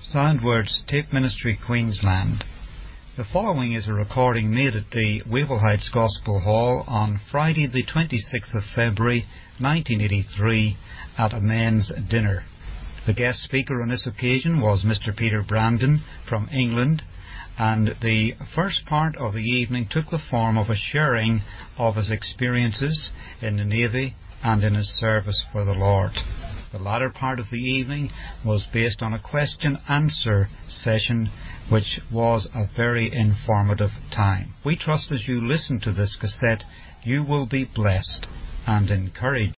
Soundwords Tape Ministry, Queensland. The following is a recording made at the Wavell Heights Gospel Hall on Friday the 26th of February 1983 at a men's dinner. The guest speaker on this occasion was Mr. Peter Brandon from England, and the first part of the evening took the form of a sharing of his experiences in the Navy and in his service for the Lord. The latter part of the evening was based on a question-answer session, which was a very informative time. We trust as you listen to this cassette, you will be blessed and encouraged.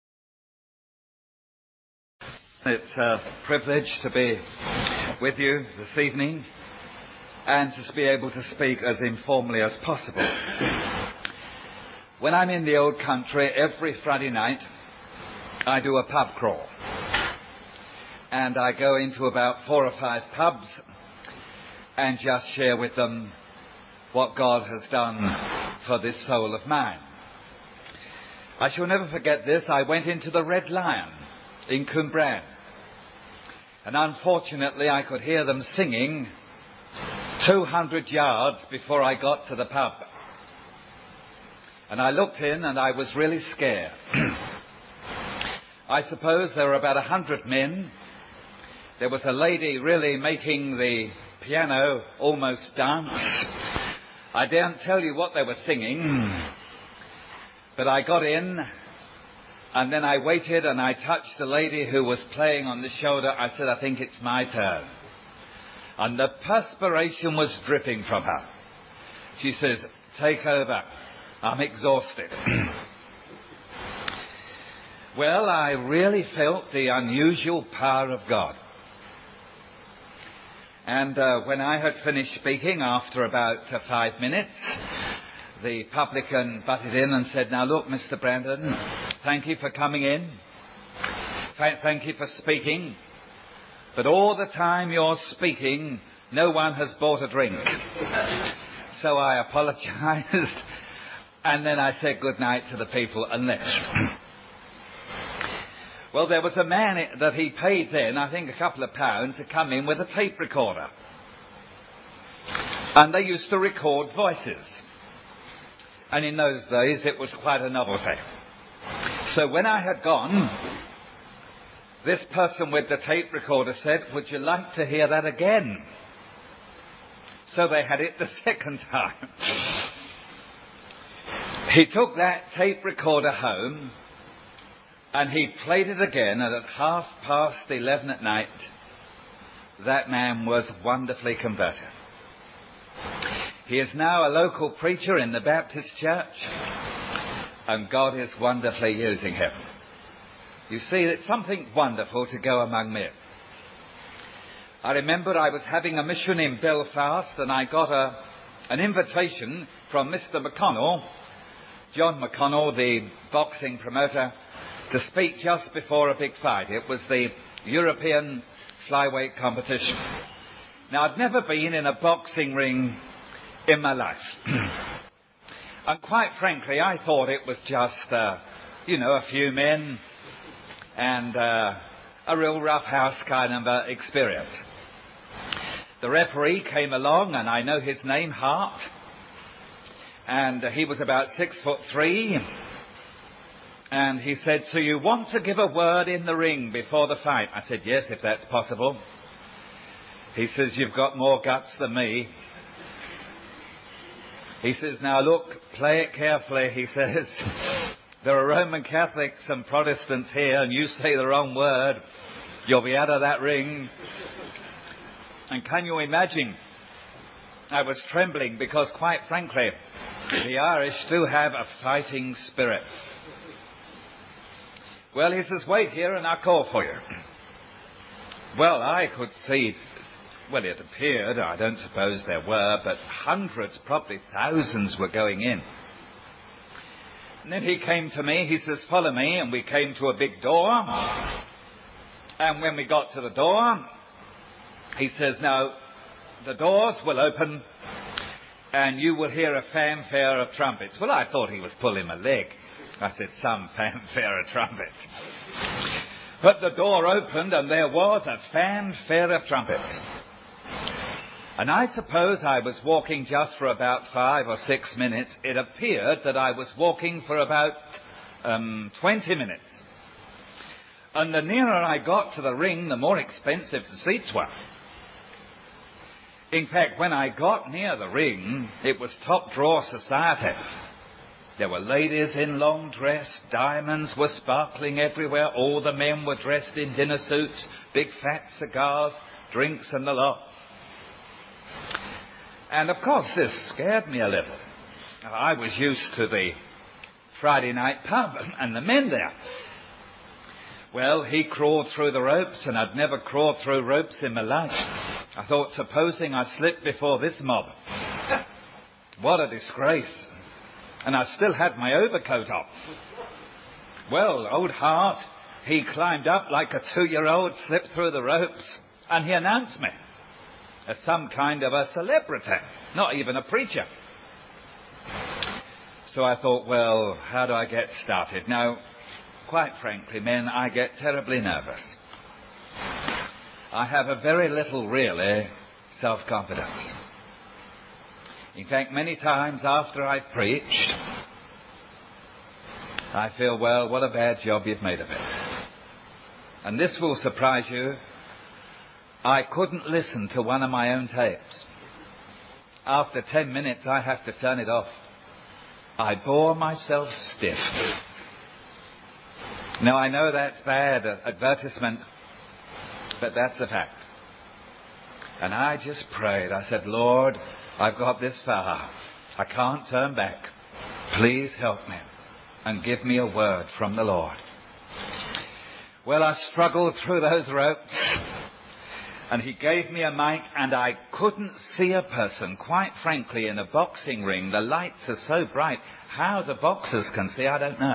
It's a privilege to be with you this evening and to be able to speak as informally as possible. When I'm in the old country, every Friday night, I do a pub crawl. And I go into about 4 or 5 pubs and just share with them what God has done for this soul of mine. I shall never forget this. I went into the Red Lion in Cwmbran. And unfortunately, I could hear them singing 200 yards before I got to the pub. And I looked in and I was really scared. I suppose there were about 100 men. There was a lady really making the piano almost dance. I daren't tell you what they were singing, but I got in, and then I waited and I touched the lady who was playing on the shoulder. I said, I think it's my turn. And the perspiration was dripping from her. She says, take over. I'm exhausted. Well, I really felt the unusual power of God. And when I had finished speaking, after about 5 minutes, the publican butted in and said, now look, Mr. Brandon, thank you for coming in. Thank you for speaking. But all the time you're speaking, no one has bought a drink. So I apologized. And then I said good night to the people and left. Well, there was a man that he paid then, I think a couple of pounds, to come in with a tape recorder. And they used to record voices. And in those days, it was quite a novelty. So when I had gone, this person with the tape recorder said, would you like to hear that again? So they had it the second time. He took that tape recorder home, and he played it again, and at 11:30 at night, that man was wonderfully converted. He is now a local preacher in the Baptist church, and God is wonderfully using him. You see, it's something wonderful to go among men. I remember I was having a mission in Belfast, and I got an invitation from Mr. McConnell, John McConnell, the boxing promoter, to speak just before a big fight. It was the European flyweight competition. Now, I'd never been in a boxing ring in my life. And quite frankly, I thought it was just, a few men and a real roughhouse kind of experience. The referee came along, and I know his name, Hart, and he was about 6'3". And he said, so you want to give a word in the ring before the fight? I said, yes, if that's possible. He says, you've got more guts than me. He says, now look, play it carefully. He says, there are Roman Catholics and Protestants here, and you say the wrong word, you'll be out of that ring. And can you imagine? I was trembling because, quite frankly, the Irish do have a fighting spirit. Well, he says, wait here and I'll call for you. Well, I could see, it appeared, I don't suppose there were, but hundreds, probably thousands were going in. And then he came to me, he says, follow me, and we came to a big door. And when we got to the door, he says, now, the doors will open and you will hear a fanfare of trumpets. Well, I thought he was pulling my leg. I said, some fanfare of trumpets. But the door opened and there was a fanfare of trumpets. And I suppose I was walking just for about 5 or 6 minutes. It appeared that I was walking for about 20 minutes. And the nearer I got to the ring, the more expensive the seats were. In fact, when I got near the ring, it was top drawer society. There were ladies in long dress, diamonds were sparkling everywhere, all the men were dressed in dinner suits, big fat cigars, drinks and the lot. And of course this scared me a little. I was used to the Friday night pub and the men there. Well, he crawled through the ropes, and I'd never crawled through ropes in my life. I thought, supposing I slipped before this mob. What a disgrace. And I still had my overcoat on. Well, old Hart, he climbed up like a 2-year-old, slipped through the ropes, and he announced me as some kind of a celebrity, not even a preacher. So I thought, well, how do I get started? Now, quite frankly, men, I get terribly nervous. I have a very little, really, self-confidence. In fact, many times after I've preached, I feel, well, what a bad job you've made of it. And this will surprise you. I couldn't listen to one of my own tapes. After 10 minutes, I have to turn it off. I bore myself stiff. Now, I know that's bad advertisement, but that's a fact. And I just prayed. I said, Lord, I've got this far. I can't turn back. Please help me and give me a word from the Lord. Well, I struggled through those ropes, and he gave me a mic, and I couldn't see a person. Quite frankly, in a boxing ring, the lights are so bright. How the boxers can see, I don't know.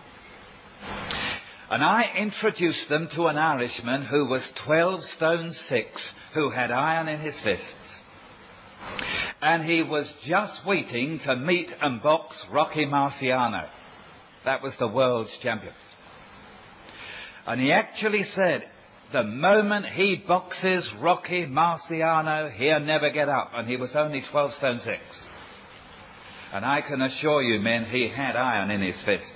And I introduced them to an Irishman who was 12 stone 6, who had iron in his fists. And he was just waiting to meet and box Rocky Marciano. That was the world's champion. And he actually said, the moment he boxes Rocky Marciano, he'll never get up. And he was only 12 stone 6. And I can assure you, men, he had iron in his fist.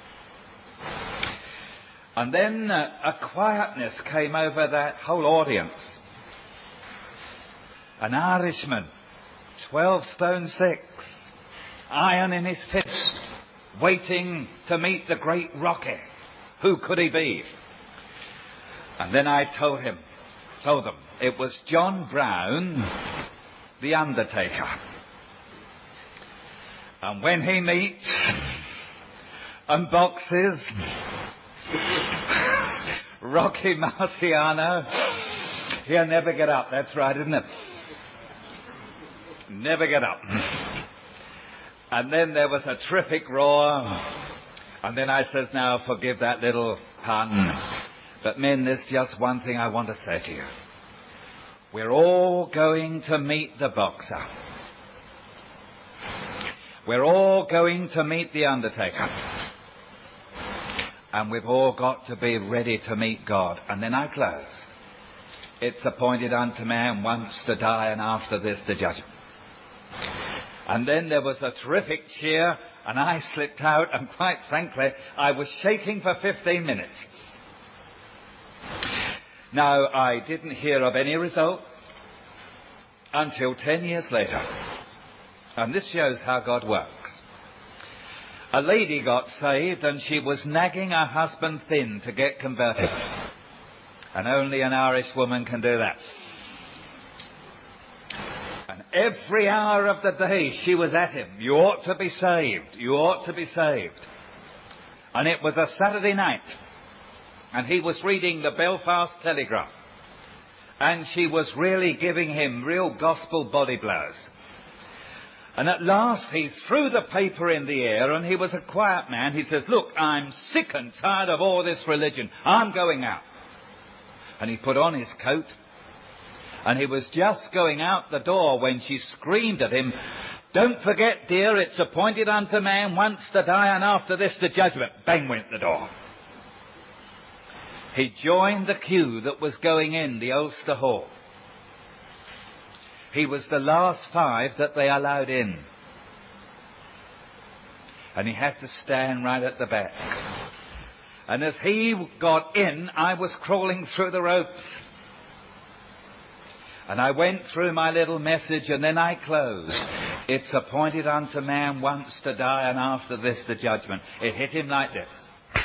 And then a quietness came over that whole audience. An Irishman, 12 stone 6, iron in his fist, waiting to meet the great Rocky. Who could he be? And then I told them, it was John Brown, the Undertaker. And when he meets and boxes Rocky Marciano, he'll never get up. That's right, isn't it? Never get up. And then there was a terrific roar. And then I says, now forgive that little pun. But men, there's just one thing I want to say to you. We're all going to meet the boxer. We're all going to meet the Undertaker. And we've all got to be ready to meet God. And then I close. It's appointed unto man once to die, and after this the judgment. And then there was a terrific cheer, and I slipped out, and quite frankly, I was shaking for 15 minutes. Now, I didn't hear of any results until 10 years later. And this shows how God works. A lady got saved, and she was nagging her husband thin to get converted. And only an Irish woman can do that. And every hour of the day she was at him. You ought to be saved. You ought to be saved. And it was a Saturday night. And he was reading the Belfast Telegraph. And she was really giving him real gospel body blows. And at last he threw the paper in the air, and he was a quiet man. He says, look, I'm sick and tired of all this religion. I'm going out. And he put on his coat. And he was just going out the door when she screamed at him, don't forget, dear, it's appointed unto man once to die, and after this the judgment. Bang went the door. He joined the queue that was going in the Ulster Hall. He was the last 5 that they allowed in. And he had to stand right at the back. And as he got in, I was crawling through the ropes. And I went through my little message, and then I closed. It's appointed unto man once to die, and after this the judgment. It hit him like this.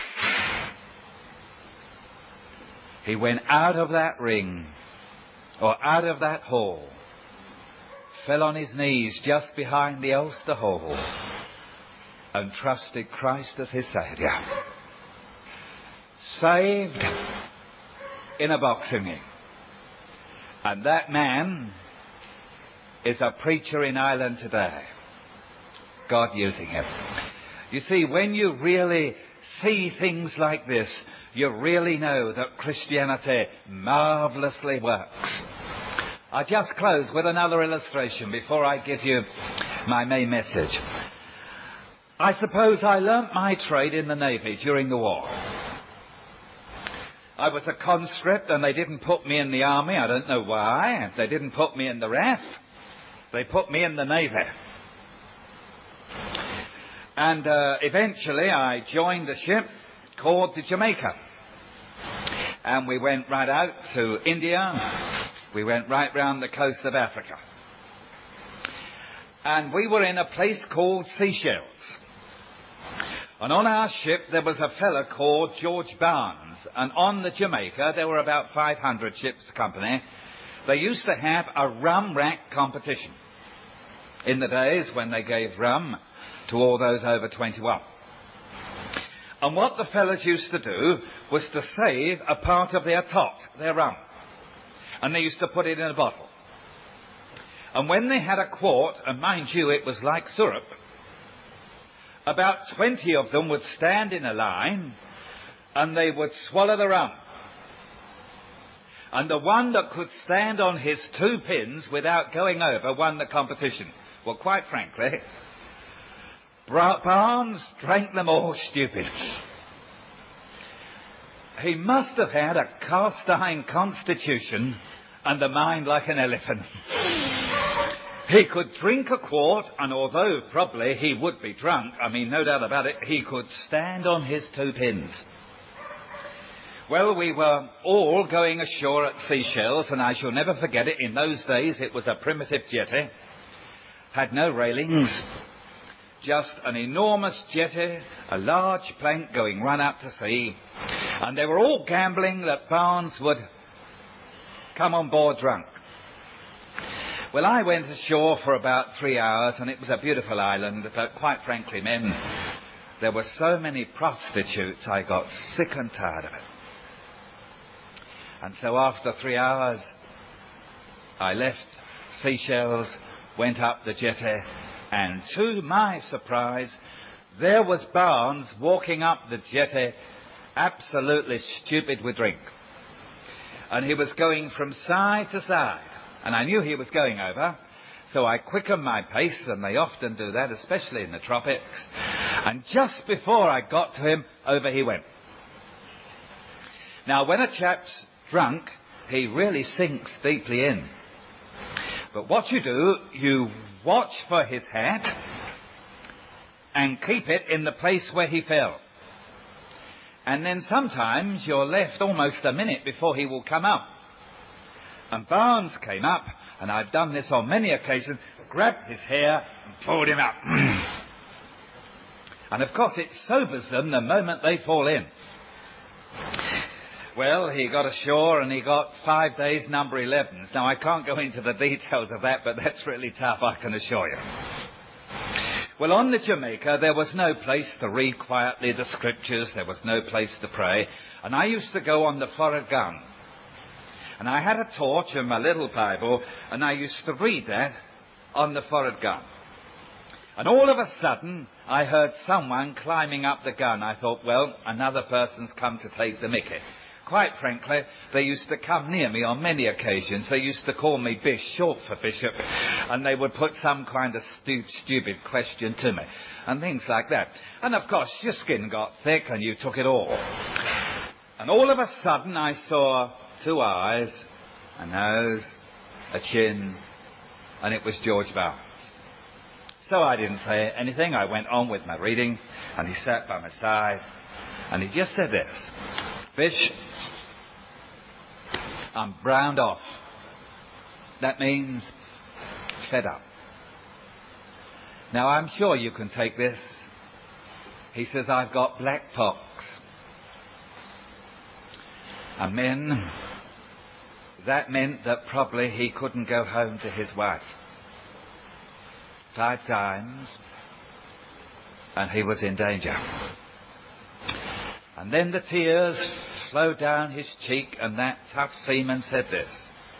He went out of that ring, or out of that hall, fell on his knees just behind the Ulster Hall, and trusted Christ as his Saviour. Saved in a boxing ring. And that man is a preacher in Ireland today. God using him. You see, when you really see things like this, you really know that Christianity marvellously works. I'll just close with another illustration before I give you my main message. I suppose I learnt my trade in the Navy during the war. I was a conscript, and they didn't put me in the army. I don't know why. They didn't put me in the RAF. They put me in the Navy. And eventually I joined a ship called the Jamaica. And we went right out to India. We went right round the coast of Africa. And we were in a place called Seychelles. And on our ship there was a fellow called George Barnes. And on the Jamaica there were about 500 ships company. They used to have a rum rack competition in the days when they gave rum to all those over 21. And what the fellows used to do was to save a part of their tot, their rum. And they used to put it in a bottle. And when they had a quart, and mind you, it was like syrup, about 20 of them would stand in a line, and they would swallow the rum. And the one that could stand on his 2 pins without going over won the competition. Well, quite frankly, Barnes drank them all stupid. He must have had a cast-iron constitution and a mind like an elephant. He could drink a quart, and although probably he would be drunk, I mean, no doubt about it, he could stand on his 2 pins. Well, we were all going ashore at Seychelles, and I shall never forget it. In those days, it was a primitive jetty, had no railings, just an enormous jetty, a large plank going right out to sea, and they were all gambling that Barnes would come on board drunk. Well, I went ashore for about 3 hours, and it was a beautiful island, but quite frankly, men, there were so many prostitutes, I got sick and tired of it. And so after 3 hours, I left Seychelles, went up the jetty, and to my surprise, there was Barnes walking up the jetty, absolutely stupid with drink. And he was going from side to side. And I knew he was going over, so I quickened my pace, and they often do that, especially in the tropics. And just before I got to him, over he went. Now, when a chap's drunk, he really sinks deeply in. But what you do, you watch for his hat and keep it in the place where he fell. And then sometimes you're left almost a minute before he will come up. And Barnes came up, and I've done this on many occasions, grabbed his hair and pulled him up. And of course it sobers them the moment they fall in. Well, he got ashore and he got 5 days number 11s. Now, I can't go into the details of that, but that's really tough, I can assure you. Well, on the Jamaica, there was no place to read quietly the scriptures. There was no place to pray. And I used to go on the forward gun. And I had a torch and my little Bible, and I used to read that on the forward gun. And all of a sudden, I heard someone climbing up the gun. I thought, well, another person's come to take the mickey. Quite frankly, they used to come near me on many occasions. They used to call me Bish, short for Bishop, and they would put some kind of stupid question to me, and things like that. And of course, your skin got thick and you took it all. And all of a sudden I saw two eyes, a nose, a chin, and it was George Barnes. So I didn't say anything. I went on with my reading, and he sat by my side, and he just said this: "Fish, I'm browned off." That means fed up. Now I'm sure you can take this. He says, "I've got black pox." And then that meant that probably he couldn't go home to his wife 5 times, and he was in danger. And then the tears flowed down his cheek, and that tough seaman said this: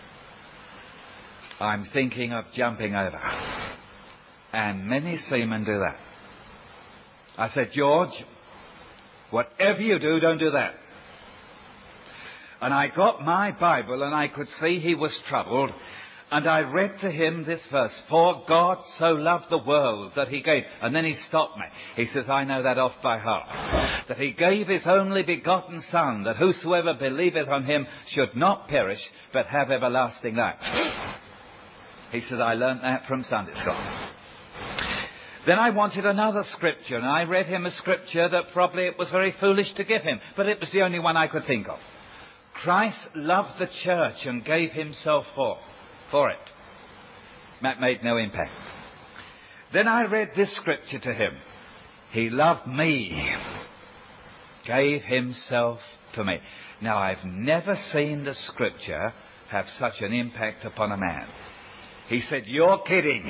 "I'm thinking of jumping over." And many seamen do that. I said, "George, whatever you do, don't do that." And I got my Bible, and I could see he was troubled, and I read to him this verse: "For God so loved the world that he gave..." And then he stopped me. He says, "I know that off by heart. That he gave his only begotten Son, that whosoever believeth on him should not perish, but have everlasting life." He said, "I learnt that from Sunday school." Then I wanted another scripture, and I read him a scripture that probably it was very foolish to give him, but it was the only one I could think of. Christ loved the church and gave himself for it. That made no impact. Then I read this scripture to him: "He loved me, gave himself for me." Now I've never seen the scripture have such an impact upon a man. He said, "You're kidding."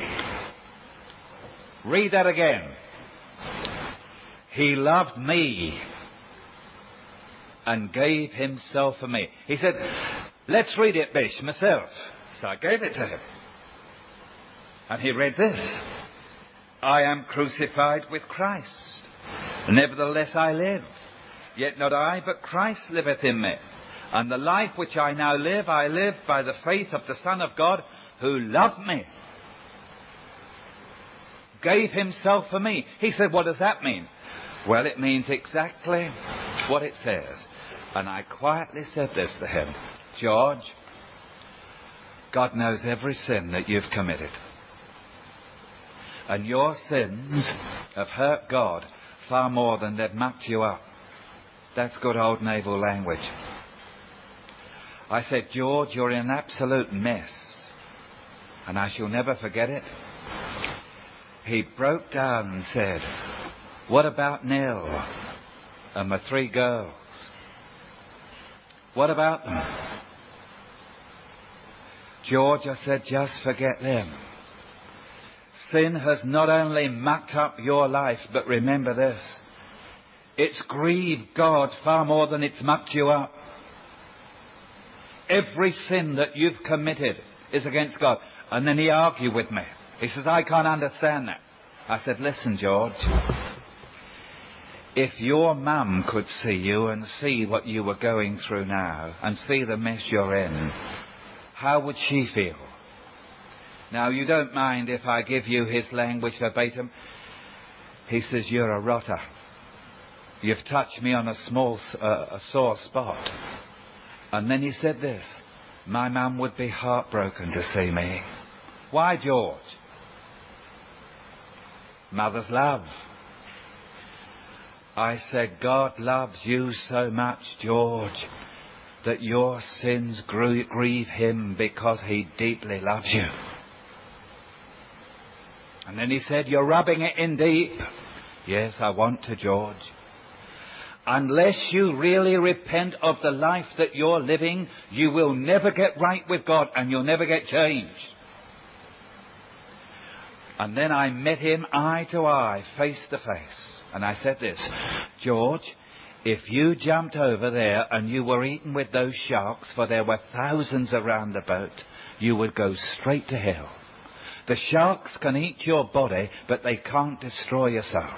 Read that again. "He loved me and gave himself for me." He said, "Let's read it, Bish, myself." So I gave it to him. And he read this: "I am crucified with Christ. Nevertheless I live. Yet not I, but Christ liveth in me. And the life which I now live, I live by the faith of the Son of God, who loved me, gave himself for me." He said, "What does that mean?" Well, it means exactly what it says. And I quietly said this to him: "George, God knows every sin that you've committed. And your sins have hurt God far more than they've mucked you up." That's good old naval language. I said, "George, you're in an absolute mess." And I shall never forget it. He broke down and said, "What about Nell and my 3 girls? What about them?" "George," I said, "just forget them. Sin has not only mucked up your life, but remember this: it's grieved God far more than it's mucked you up. Every sin that you've committed is against God." And then he argued with me. He says, "I can't understand that." I said, "Listen, George, if your mum could see you and see what you were going through now and see the mess you're in, how would she feel?" Now, you don't mind if I give you his language verbatim? He says, "You're a rotter. You've touched me on a sore spot." And then he said this: "My mum would be heartbroken to see me." Why, George? Mother's love. I said, "God loves you so much, George, that your sins grieve him because he deeply loves you." And then he said, "You're rubbing it in deep." Yes, I want to, George. Unless you really repent of the life that you're living, you will never get right with God, and you'll never get changed. And then I met him eye to eye, face to face. And I said this: "George, if you jumped over there and you were eaten with those sharks, for there were thousands around the boat, you would go straight to hell. The sharks can eat your body, but they can't destroy your soul."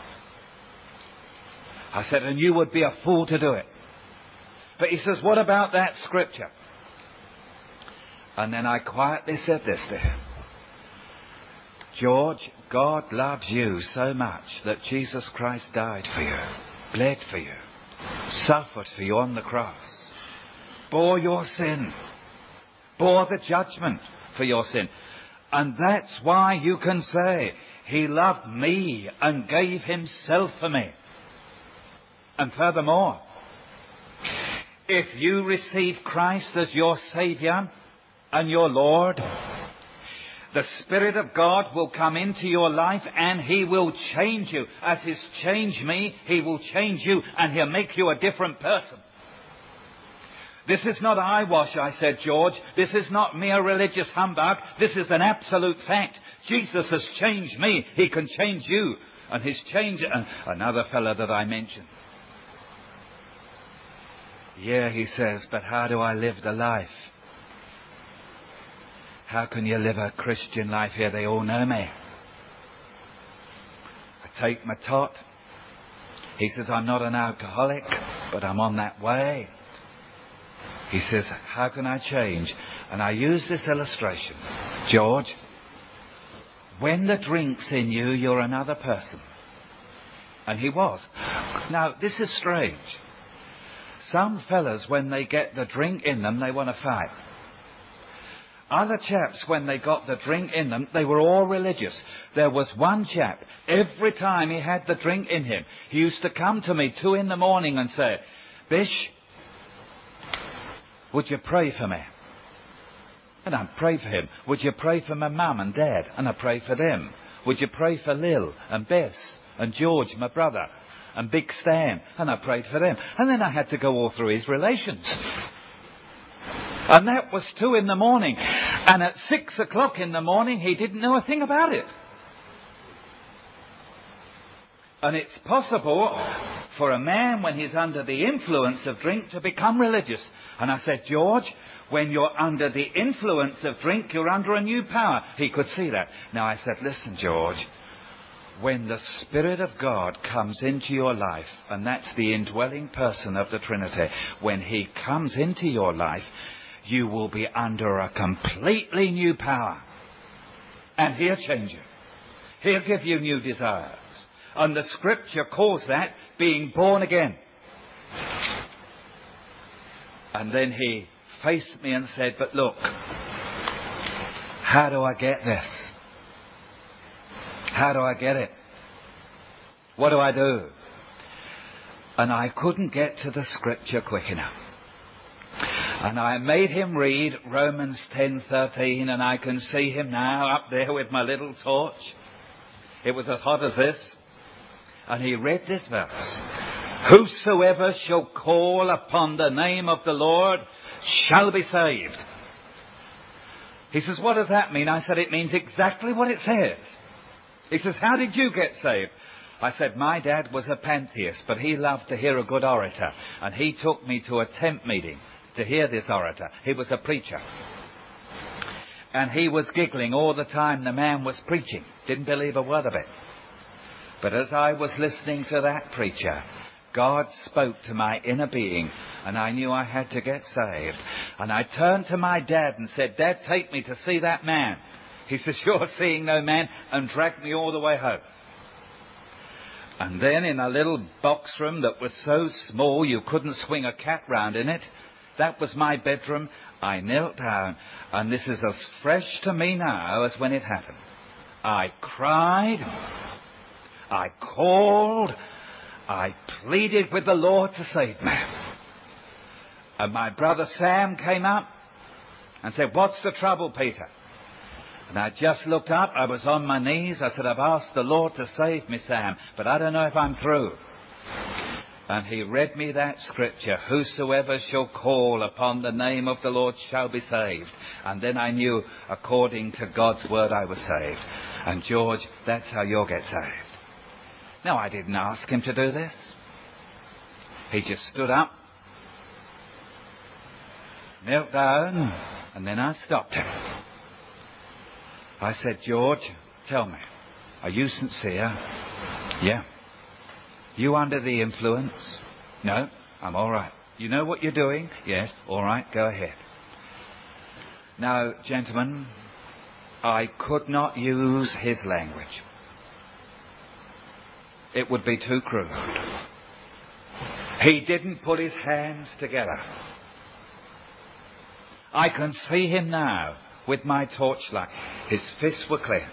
I said, "And you would be a fool to do it." But he says, "What about that scripture?" And then I quietly said this to him: "George, God loves you so much that Jesus Christ died for you, bled for you, suffered for you on the cross, bore your sin, bore the judgment for your sin. And that's why you can say, He loved me and gave Himself for me. And furthermore, if you receive Christ as your Saviour and your Lord, the Spirit of God will come into your life and He will change you. As He's changed me, He will change you and He'll make you a different person. This is not eyewash, I said, George. This is not mere religious humbug. This is an absolute fact. Jesus has changed me. He can change you. And He's changed another fellow that I mentioned. Yeah, he says, but how do I live the life? How can you live a Christian life here? They all know me. I take my tot. He says, I'm not an alcoholic, but I'm on that way. He says, how can I change? And I use this illustration. George, when the drink's in you, you're another person. And he was. Now, this is strange. Some fellas, when they get the drink in them, they want to fight. Other chaps, when they got the drink in them, they were all religious. There was one chap, every time he had the drink in him, he used to come to me 2 a.m. and say, Bish, would you pray for me? And I'd pray for him. Would you pray for my mum and dad? And I'd pray for them. Would you pray for Lil and Bess and George, my brother, and Big Stan? And I prayed for them. And then I had to go all through his relations. And that was 2 a.m. And at 6 o'clock in the morning, he didn't know a thing about it. And it's possible for a man, when he's under the influence of drink, to become religious. And I said, George, when you're under the influence of drink, you're under a new power. He could see that. Now I said, listen, George, when the Spirit of God comes into your life, and that's the indwelling person of the Trinity, when He comes into your life, you will be under a completely new power. And He'll change you. He'll give you new desires. And the Scripture calls that being born again. And then he faced me and said, but look, how do I get this? How do I get it? What do I do? And I couldn't get to the Scripture quick enough. And I made him read Romans 10:13, and I can see him now up there with my little torch. It was as hot as this. And he read this verse. Whosoever shall call upon the name of the Lord shall be saved. He says, what does that mean? I said, it means exactly what it says. He says, how did you get saved? I said, my dad was a pantheist, but he loved to hear a good orator. And he took me to a tent meeting to hear this orator. He was a preacher. And he was giggling all the time the man was preaching. Didn't believe a word of it. But as I was listening to that preacher, God spoke to my inner being, and I knew I had to get saved. And I turned to my dad and said, Dad, take me to see that man. He says, you're seeing no man, and dragged me all the way home. And then in a little box room that was so small you couldn't swing a cat round in it, that was my bedroom. I knelt down, and this is as fresh to me now as when it happened. I cried. I called, I pleaded with the Lord to save me. And my brother Sam came up and said, what's the trouble, Peter? And I just looked up, I was on my knees, I said, I've asked the Lord to save me, Sam, but I don't know if I'm through. And he read me that scripture, whosoever shall call upon the name of the Lord shall be saved. And then I knew, according to God's word, I was saved. And George, that's how you'll get saved. No, I didn't ask him to do this. He just stood up, knelt down, and then I stopped him. I said, George, tell me, are you sincere? Yeah. You under the influence? No, I'm all right. You know what you're doing? Yes, all right, go ahead. Now, gentlemen, I could not use his language. It would be too crude. He didn't put his hands together. I can see him now with my torchlight. His fists were clenched.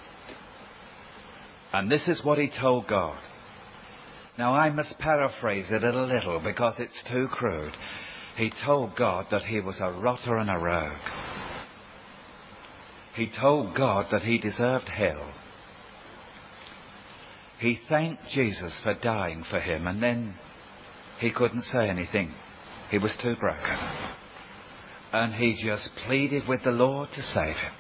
And this is what he told God. Now I must paraphrase it a little because it's too crude. He told God that he was a rotter and a rogue. He told God that he deserved hell. He thanked Jesus for dying for him, and then he couldn't say anything. He was too broken. And he just pleaded with the Lord to save him.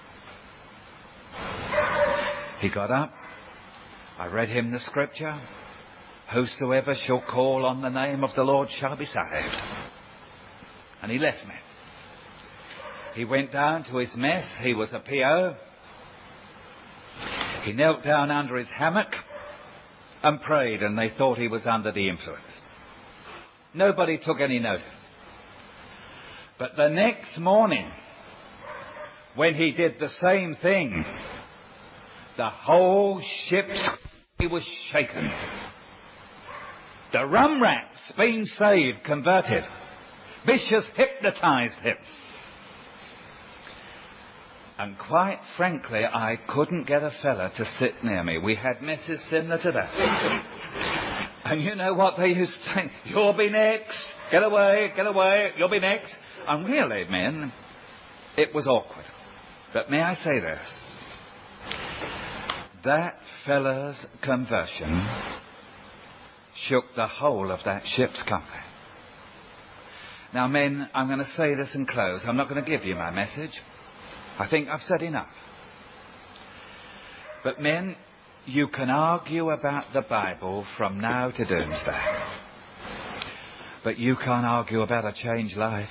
He got up. I read him the scripture. Whosoever shall call on the name of the Lord shall be saved. And he left me. He went down to his mess. He was a PO. He knelt down under his hammock and prayed, and they thought he was under the influence. Nobody took any notice. But the next morning, when he did the same thing, the whole ship's was shaken. The rum rat's been saved, converted. Vicious hypnotized him. And quite frankly, I couldn't get a fella to sit near me. We had messes similar to that. And you know what they used to say? You'll be next. Get away, you'll be next. And really, men, it was awkward. But may I say this? That fella's conversion shook the whole of that ship's company. Now, men, I'm going to say this and close. I'm not going to give you my message. I think I've said enough. But men, you can argue about the Bible from now to doomsday. But you can't argue about a changed life.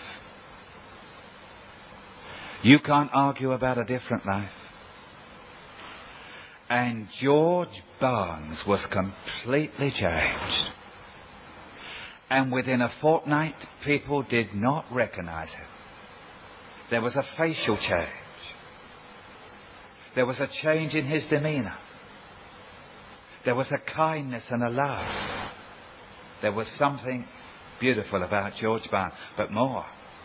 You can't argue about a different life. And George Barnes was completely changed. And within a fortnight, people did not recognize him. There was a facial change. There was a change in his demeanor. There was a kindness and a love. There was something beautiful about George Barnes, but more.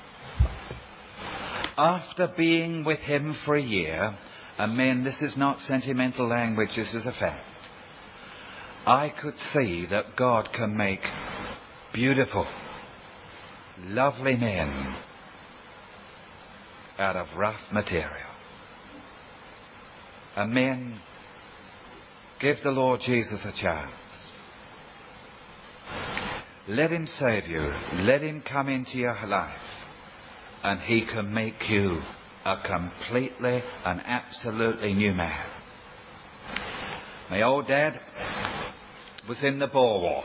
After being with him for a year, and men, this is not sentimental language, this is a fact. I could see that God can make beautiful, lovely men out of rough material. And men, give the Lord Jesus a chance. Let him save you. Let him come into your life. And he can make you a completely and absolutely new man. My old dad was in the Boer War.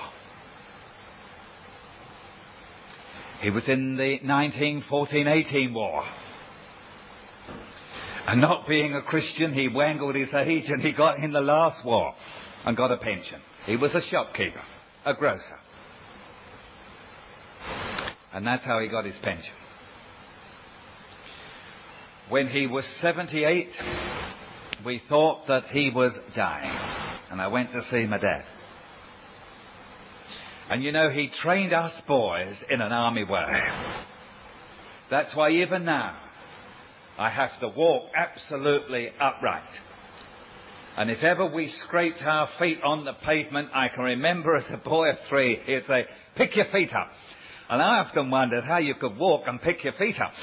He was in the 1914-18 war. And not being a Christian, he wangled his age and he got in the last war and got a pension. He was a shopkeeper, a grocer. And that's how he got his pension. When he was 78, we thought that he was dying. And I went to see my dad. And you know, he trained us boys in an army way. That's why even now, I have to walk absolutely upright. And if ever we scraped our feet on the pavement, I can remember as a boy of 3, he'd say, pick your feet up. And I often wondered how you could walk and pick your feet up.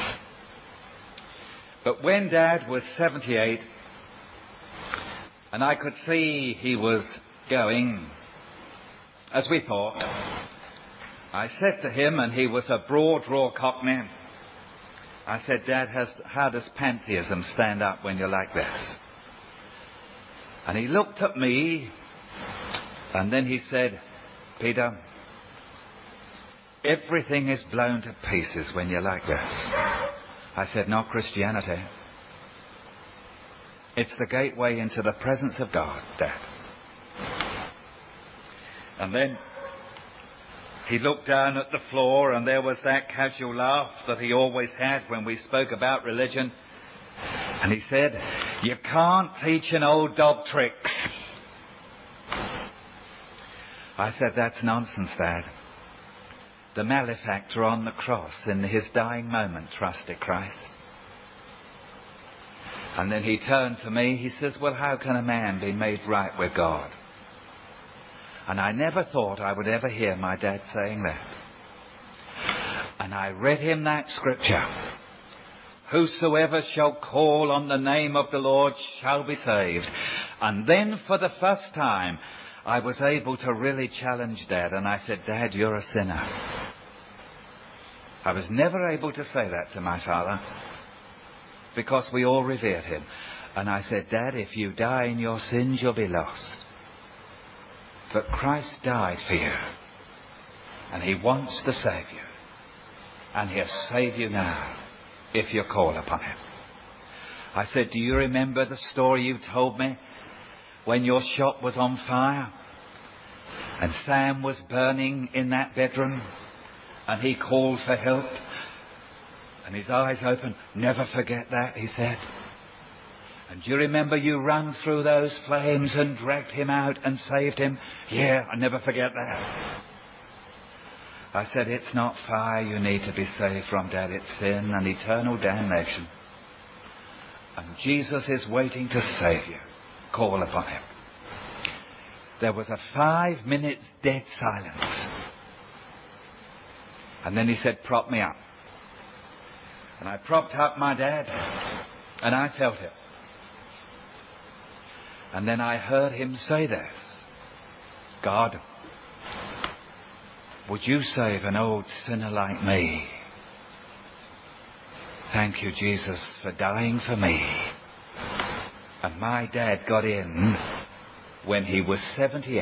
But when Dad was 78, and I could see he was going, as we thought, I said to him, and he was a broad, raw Cockney, I said, Dad, how does pantheism stand up when you're like this? And he looked at me, and then he said, Peter, everything is blown to pieces when you're like this. I said, not Christianity. It's the gateway into the presence of God, Dad. And then he looked down at the floor, and there was that casual laugh that he always had when we spoke about religion. And he said, you can't teach an old dog tricks. I said, that's nonsense, Dad. the malefactor on the cross in his dying moment trusted Christ. And then he turned to me, he says, well, how can a man be made right with God? And I never thought I would ever hear my dad saying that. And I read him that scripture. Whosoever shall call on the name of the Lord shall be saved. And then for the first time, I was able to really challenge Dad. And I said, Dad, you're a sinner. I was never able to say that to my father, because we all revered him. And I said, Dad, if you die in your sins, you'll be lost. But Christ died for you. And he wants to save you. And he'll save you now if you call upon him. I said, do you remember the story you told me when your shop was on fire and Sam was burning in that bedroom and he called for help and his eyes open? Never forget that, he said. And do you remember you ran through those flames and dragged him out and saved him? Yeah, I never forget that. I said, it's not fire you need to be saved from, Dad. It's sin and eternal damnation. And Jesus is waiting to save you. Call upon him. There was a 5 minutes dead silence. And then he said, prop me up. And I propped up my dad. And I felt it. And then I heard him say this. God, would you save an old sinner like me? Thank you, Jesus, for dying for me. And my dad got in when he was 78.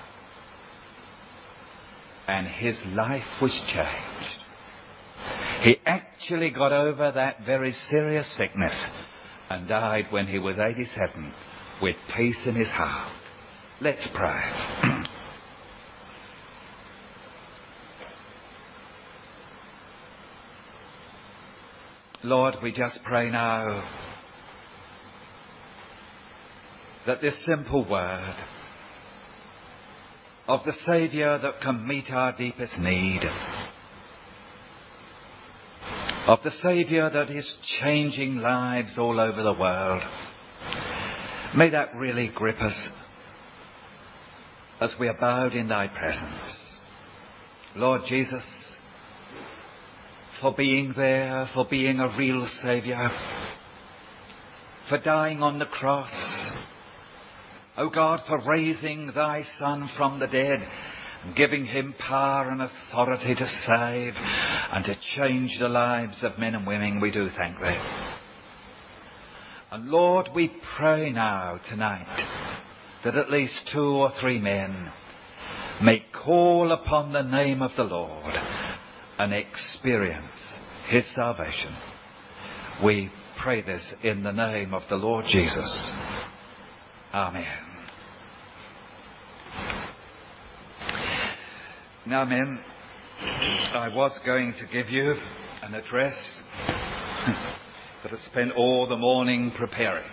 And his life was changed. He actually got over that very serious sickness and died when he was 87 with peace in his heart. Let's pray. Lord, we just pray now that this simple word of the Saviour that can meet our deepest need, of the Saviour that is changing lives all over the world, may that really grip us as we are bowed in thy presence. Lord Jesus, for being there, for being a real Saviour, for dying on the cross. Oh God, for raising thy Son from the dead, and giving him power and authority to save and to change the lives of men and women, we do thank thee. And Lord, we pray now tonight that at least 2 or 3 men may call upon the name of the Lord and experience his salvation. We pray this in the name of the Lord Jesus. Amen. Now, men, I was going to give you an address that I spent all the morning preparing,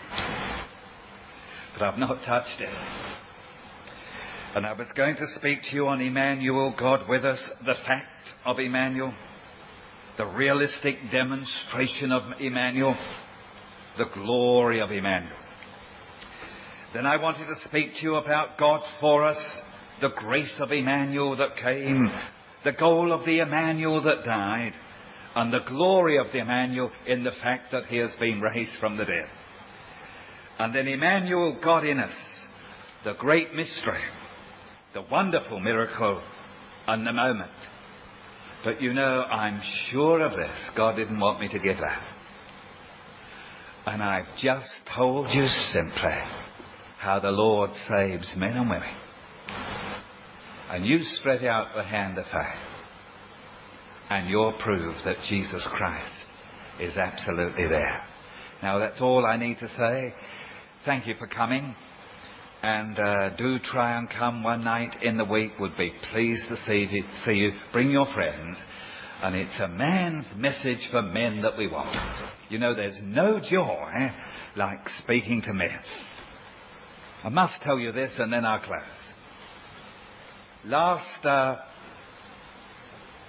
but I've not touched it. And I was going to speak to you on Emmanuel, God with us, the fact of Emmanuel, the realistic demonstration of Emmanuel, the glory of Emmanuel. Then I wanted to speak to you about God for us, the grace of Emmanuel that came, the goal of the Emmanuel that died, and the glory of the Emmanuel in the fact that he has been raised from the dead. And then Emmanuel, God in us, the great mystery, the wonderful miracle, and the moment. But you know, I'm sure of this, God didn't want me to give that. And I've just told you simply how the Lord saves men and women. And you spread out the hand of faith, and you'll prove that Jesus Christ is absolutely there. Now that's all I need to say. Thank you for coming. And do try and come one night in the week. Would be pleased to see you. Bring your friends. And it's a man's message for men that we want. You know, there's no joy like speaking to men. I must tell you this and then I'll close. Last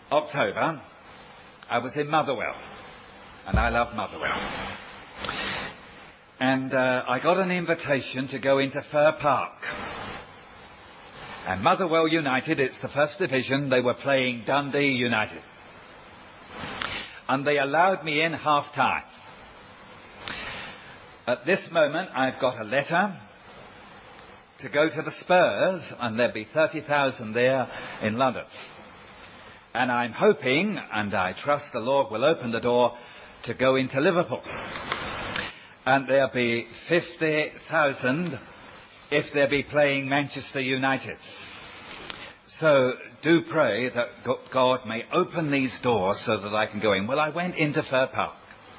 October, I was in Motherwell, and I love Motherwell. And I got an invitation to go into Fir Park. And Motherwell United, it's the first division, they were playing Dundee United. And they allowed me in half-time. At this moment, I've got a letter to go to the Spurs, and there'll be 30,000 there in London. And I'm hoping, and I trust the Lord will open the door, to go into Liverpool. And there'll be 50,000 if they'll be playing Manchester United. So do pray that God may open these doors so that I can go in. Well, I went into Fir Park.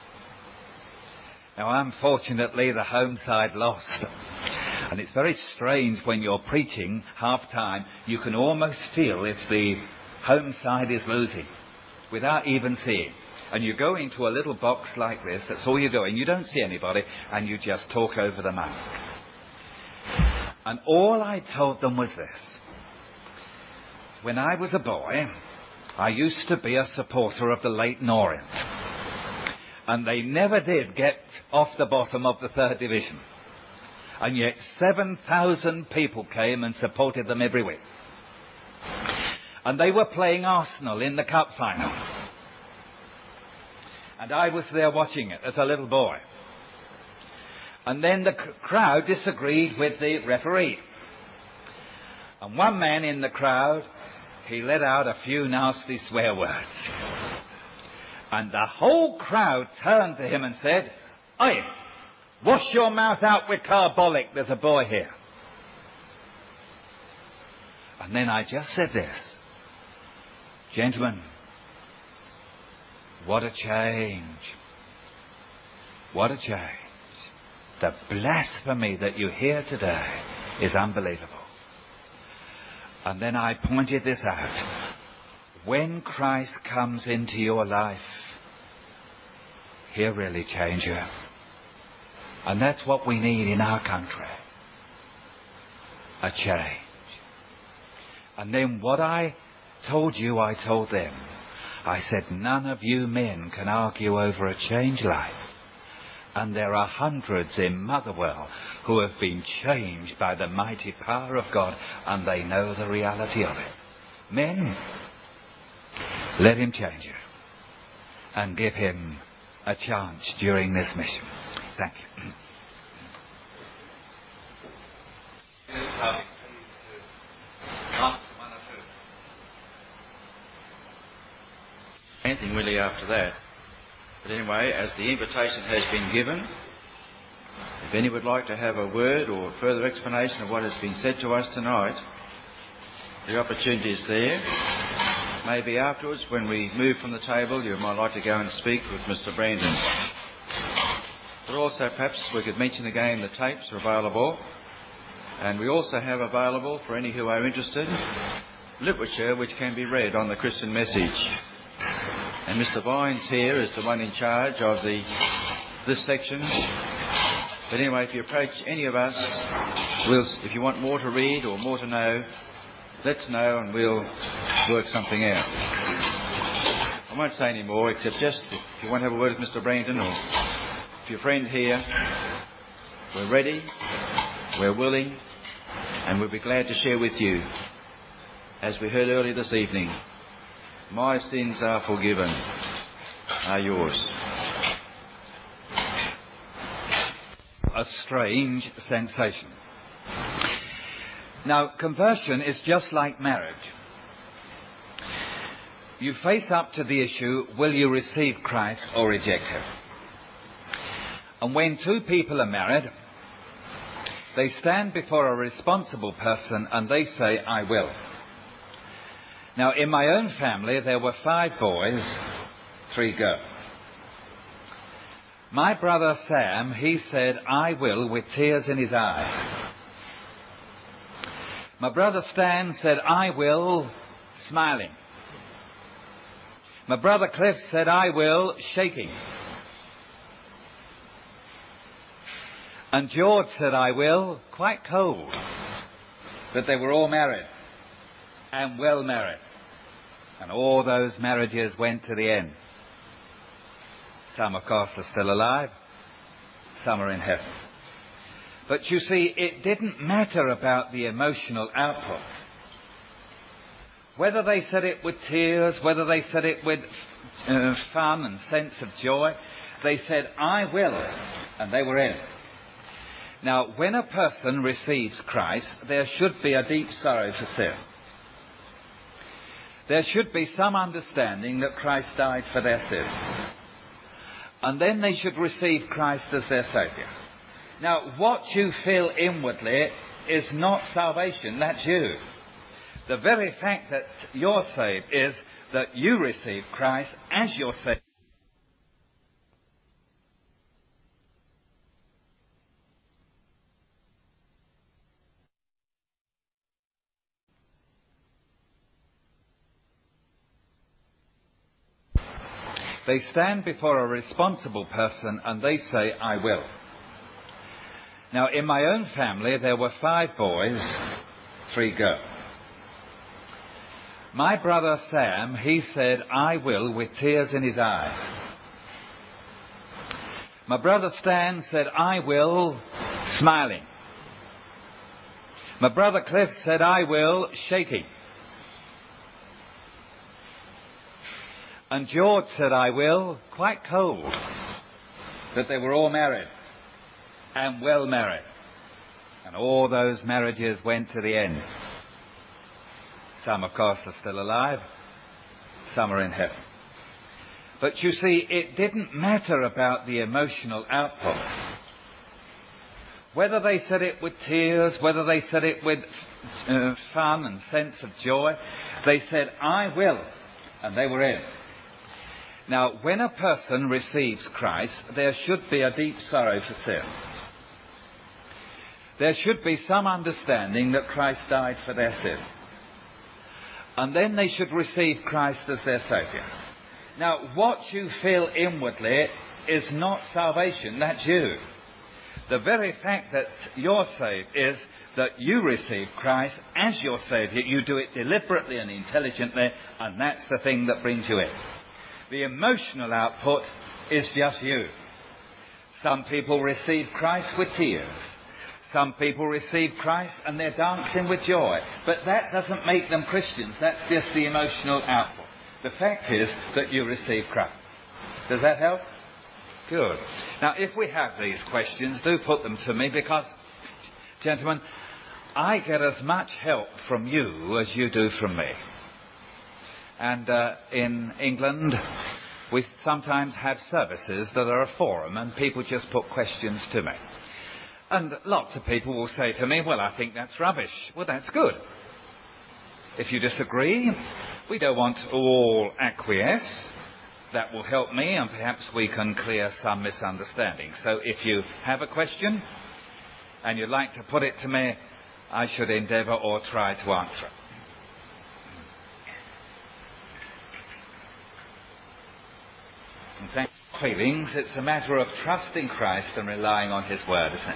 Now, unfortunately, the home side lost. And it's very strange when you're preaching half-time, you can almost feel if the home side is losing without even seeing. And you go into a little box like this, that's all you go in, you don't see anybody, and you just talk over the mic. And all I told them was this. When I was a boy, I used to be a supporter of the Leyton Orient. And they never did get off the bottom of the third division. And yet 7,000 people came and supported them every week. And they were playing Arsenal in the cup final. And I was there watching it as a little boy. And then the crowd disagreed with the referee. And one man in the crowd, he let out a few nasty swear words. And the whole crowd turned to him and said, "Oi, wash your mouth out with carbolic, there's a boy here." And then I just said this, "Gentlemen, what a change. What a change. The blasphemy that you hear today is unbelievable." And then I pointed this out. When Christ comes into your life, He'll really change you. And that's what we need in our country. A change. And then what I told you, I told them. I said, none of you men can argue over a changed life. And there are hundreds in Motherwell who have been changed by the mighty power of God, and they know the reality of it. Men, let Him change you and give Him a chance during this mission. Thank you. Anything really after that. But anyway, as the invitation has been given, if any would like to have a word or further explanation of what has been said to us tonight, the opportunity is there. Maybe afterwards, when we move from the table, you might like to go and speak with Mr. Brandon. But also, perhaps we could mention again the tapes are available. And we also have available, for any who are interested, literature which can be read on the Christian message. And Mr. Vines here is the one in charge of this section. But anyway, if you approach any of us, if you want more to read or more to know, let's know and we'll work something out. I won't say any more, except just if you want to have a word with Mr. Brandon or if your friend here, we're ready, we're willing, and we'll be glad to share with you. As we heard earlier this evening, my sins are forgiven, are yours. A strange sensation. Now, conversion is just like marriage. You face up to the issue, will you receive Christ or reject Him? And when two people are married, they stand before a responsible person and they say, I will. Now, in my own family, there were 5 boys, 3 girls. My brother Sam, he said, I will, with tears in his eyes. My brother Stan said, I will, smiling. My brother Cliff said, I will, shaking. And George said, I will, quite cold. But they were all married, and well married. And all those marriages went to the end. Some, of course, are still alive. Some are in heaven. But you see, it didn't matter about the emotional output. Whether they said it with tears, whether they said it with fun and sense of joy, they said, I will, and they were in. Now, when a person receives Christ, there should be a deep sorrow for sin. There should be some understanding that Christ died for their sins. And then they should receive Christ as their Saviour. Now, what you feel inwardly is not salvation, that's you. The very fact that you're saved is that you receive Christ as your Saviour. They stand before a responsible person and they say, I will. Now, in my own family, there were 5 boys, 3 girls. My brother Sam, he said, I will, with tears in his eyes. My brother Stan said, I will, smiling. My brother Cliff said, I will, shaking. And George said, I will, quite cold. That they were all married. And well married. And all those marriages went to the end. Some, of course, are still alive. Some are in heaven. But you see, it didn't matter about the emotional output. Whether they said it with tears, whether they said it with fun and sense of joy, they said, I will, and they were in. Now, when a person receives Christ, there should be a deep sorrow for sin. There should be some understanding that Christ died for their sin. And then they should receive Christ as their Saviour. Now, what you feel inwardly is not salvation, that's you. The very fact that you're saved is that you receive Christ as your Saviour. You do it deliberately and intelligently, and that's the thing that brings you in. The emotional output is just you. Some people receive Christ with tears. Some people receive Christ and they're dancing with joy. But that doesn't make them Christians. That's just the emotional output. The fact is that you receive Christ. Does that help? Good. Now, if we have these questions, do put them to me because, gentlemen, I get as much help from you as you do from me. And in England, we sometimes have services that are a forum and people just put questions to me. And lots of people will say to me, well, I think that's rubbish. Well, that's good. If you disagree, we don't want to all acquiesce. That will help me and perhaps we can clear some misunderstanding. So if you have a question and you'd like to put it to me, I should endeavour or try to answer it. And thank you. Feelings, it's a matter of trusting Christ and relying on His word, isn't it?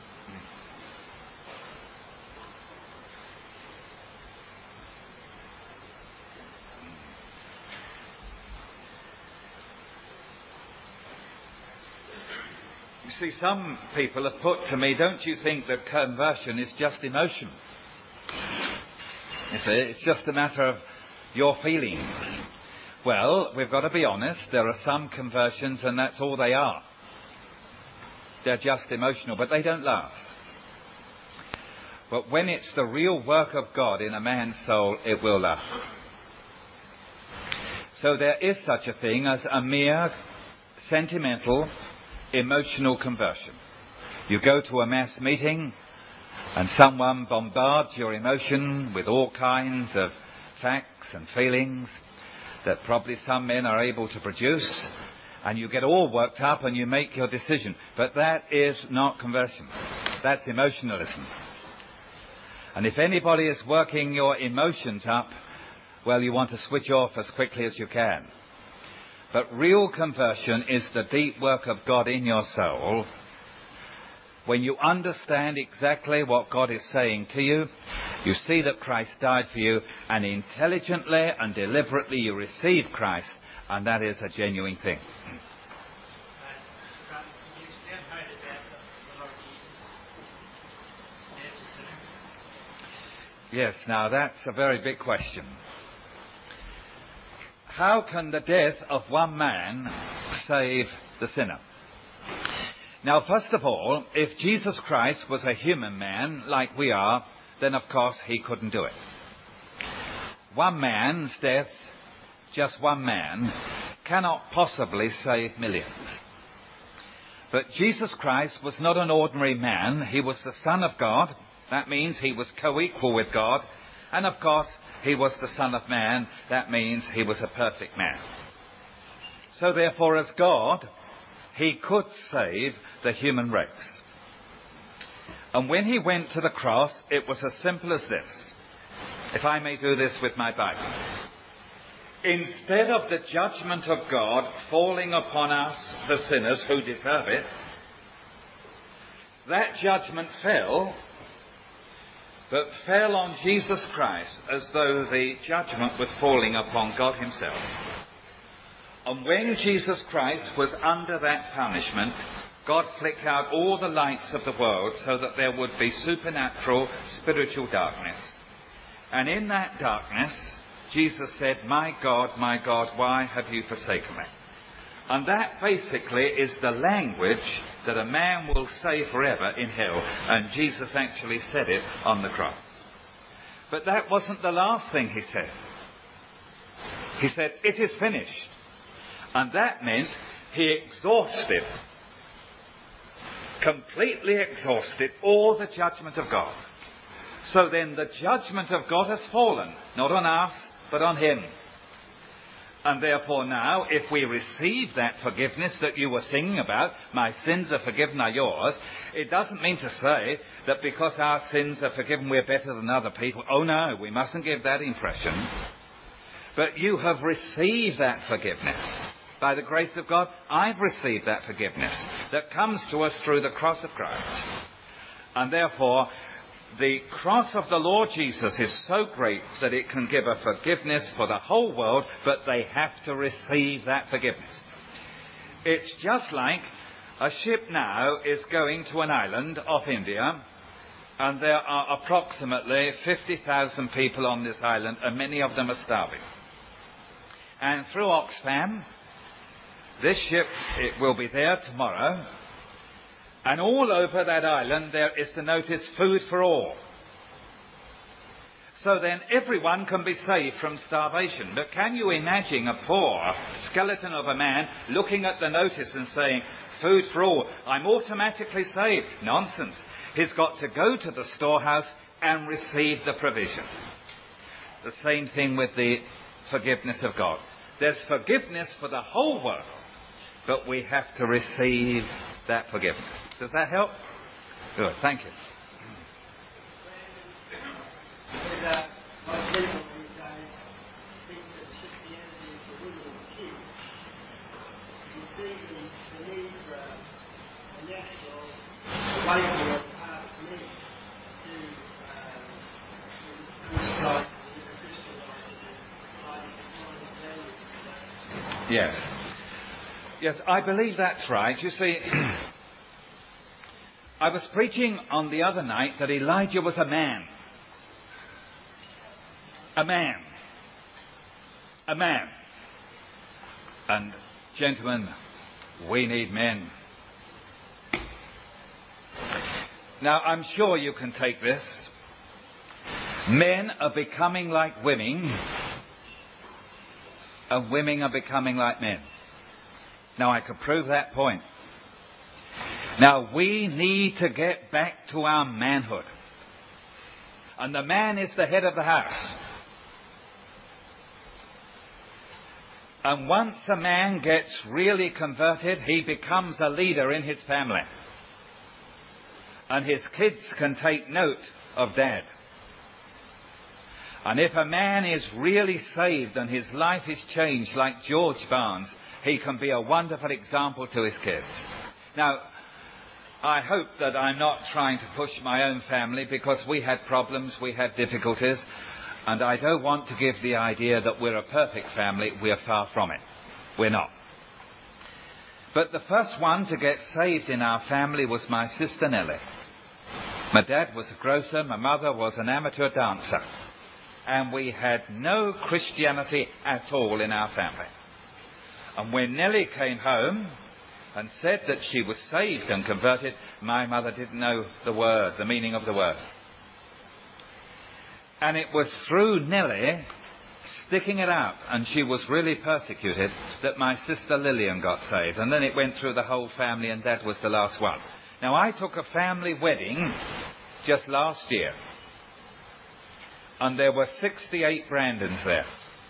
You see, some people have put to me, don't you think that conversion is just emotion? You see, it's just a matter of your feelings. Well, we've got to be honest, there are some conversions and that's all they are. They're just emotional, but they don't last. But when it's the real work of God in a man's soul, it will last. So there is such a thing as a mere sentimental, emotional conversion. You go to a mass meeting and someone bombards your emotion with all kinds of facts and feelings that probably some men are able to produce, and you get all worked up and you make your decision. But that is not conversion. That's emotionalism. And if anybody is working your emotions up, well, you want to switch off as quickly as you can. But real conversion is the deep work of God in your soul, when you understand exactly what God is saying to you, you see that Christ died for you, and intelligently and deliberately you receive Christ, and that is a genuine thing. Yes, now that's a very big question. How can the death of one man save the sinner? Now, first of all, if Jesus Christ was a human man like we are, then of course he couldn't do it. One man's death, just one man, cannot possibly save millions. But Jesus Christ was not an ordinary man. He was the Son of God. That means he was co-equal with God. And of course, he was the Son of Man. That means he was a perfect man. So therefore, as God, he could save the human race. And when he went to the cross, it was as simple as this. If I may do this with my Bible. Instead of the judgment of God falling upon us, the sinners who deserve it, that judgment fell, but fell on Jesus Christ as though the judgment was falling upon God himself. And when Jesus Christ was under that punishment, God flicked out all the lights of the world so that there would be supernatural, spiritual darkness. And in that darkness, Jesus said, my God, why have you forsaken me? And that basically is the language that a man will say forever in hell. And Jesus actually said it on the cross. But that wasn't the last thing he said. He said, it is finished. And that meant he exhausted, completely exhausted all the judgment of God. So then the judgment of God has fallen, not on us, but on him. And therefore now, if we receive that forgiveness that you were singing about, my sins are forgiven are yours, it doesn't mean to say that because our sins are forgiven we're better than other people. Oh no, we mustn't give that impression. But you have received that forgiveness. By the grace of God, I've received that forgiveness that comes to us through the cross of Christ. And therefore, the cross of the Lord Jesus is so great that it can give a forgiveness for the whole world, but they have to receive that forgiveness. It's just like a ship now is going to an island off India, and there are approximately 50,000 people on this island, and many of them are starving. And through Oxfam, this ship, it will be there tomorrow, and all over that island there is the notice, food for all. So then everyone can be saved from starvation. But can you imagine a poor skeleton of a man looking at the notice and saying, food for all, I'm automatically saved? Nonsense. He's got to go to the storehouse and receive the provision. The same thing with the forgiveness of God. There's forgiveness for the whole world, but we have to receive that forgiveness. Does that help? Good, thank you. Yes. Yes, I believe that's right. You see, I was preaching on the other night that Elijah was a man. A man. A man. And, gentlemen, we need men. Now, I'm sure you can take this. Men are becoming like women, and women are becoming like men. Now, I could prove that point. Now, we need to get back to our manhood. And the man is the head of the house. And once a man gets really converted, he becomes a leader in his family. And his kids can take note of Dad. And if a man is really saved and his life is changed like George Barnes, he can be a wonderful example to his kids. Now, I hope that I'm not trying to push my own family, because we had problems, we had difficulties, and I don't want to give the idea that we're a perfect family. We're far from it. We're not. But the first one to get saved in our family was my sister Nellie. My dad was a grocer, my mother was an amateur dancer, and we had no Christianity at all in our family. And when Nellie came home and said that she was saved and converted, my mother didn't know the word, the meaning of the word. And it was through Nellie sticking it out, and she was really persecuted, that my sister Lillian got saved. And then it went through the whole family, and Dad was the last one. Now, I took a family wedding just last year, and there were 68 Brandons there.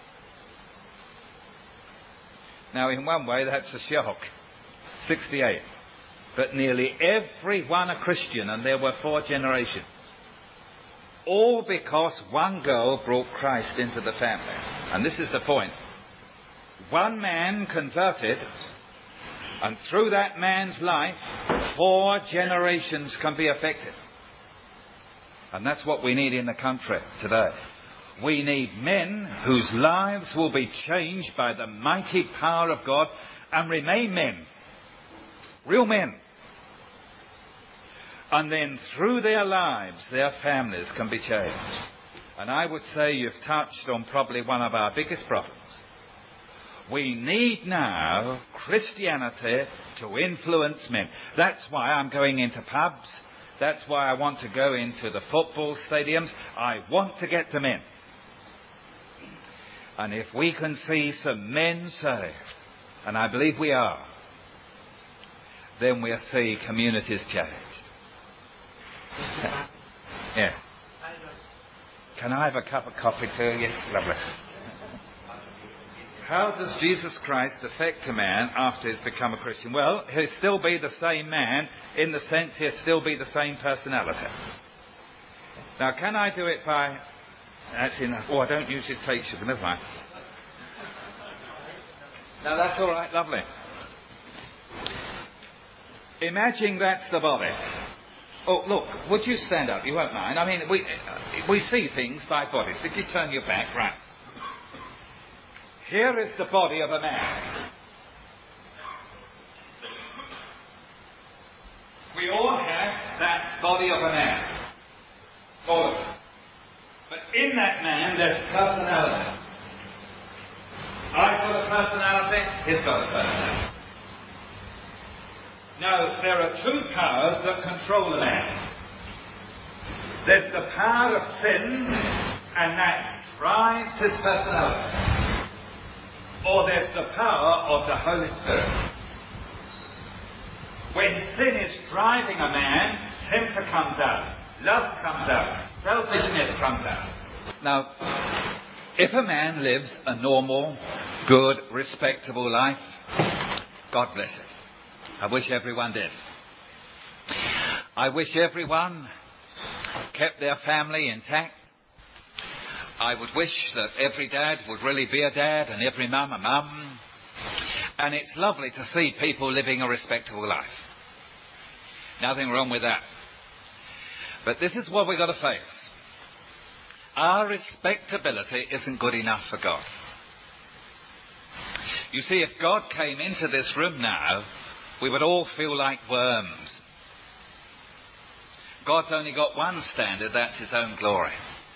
Now, in one way, that's a shock. 68. But nearly everyone a Christian, and there were 4 generations. All because one girl brought Christ into the family. And this is the point. One man converted, and through that man's life, 4 generations can be affected. And that's what we need in the country today. We need men whose lives will be changed by the mighty power of God and remain men. Real men. And then through their lives, their families can be changed. And I would say you've touched on probably one of our biggest problems. We need now Christianity to influence men. That's why I'm going into pubs. That's why I want to go into the football stadiums. I want to get to men. And if we can see some men saved, and I believe we are, then we'll see communities changed. Yes. Can I have a cup of coffee too? Yes, lovely. How does Jesus Christ affect a man after he's become a Christian? Well, he'll still be the same man in the sense he'll still be the same personality. Now, can I do it by... That's enough. Oh, I don't usually take sugar. Never mind. No, that's all right. Lovely. Imagine that's the body. Oh, look, would you stand up? You won't mind. I mean, we see things by bodies. If you turn your back, right. Here is the body of a man. We all have that body of a man. All of us. But in that man, there's personality. I've got a personality, he's got a personality. Now, there are 2 powers that control a man. There's the power of sin, and that drives his personality. Or there's the power of the Holy Spirit. When sin is driving a man, temper comes out, lust comes out, selfishness comes out. Now, if a man lives a normal, good, respectable life, God bless him. I wish everyone did. I wish everyone kept their family intact. I would wish that every dad would really be a dad and every mum a mum. And it's lovely to see people living a respectable life. Nothing wrong with that. But this is what we've got to face. Our respectability isn't good enough for God. You see, if God came into this room now, we would all feel like worms. God's only got one standard, that's his own glory.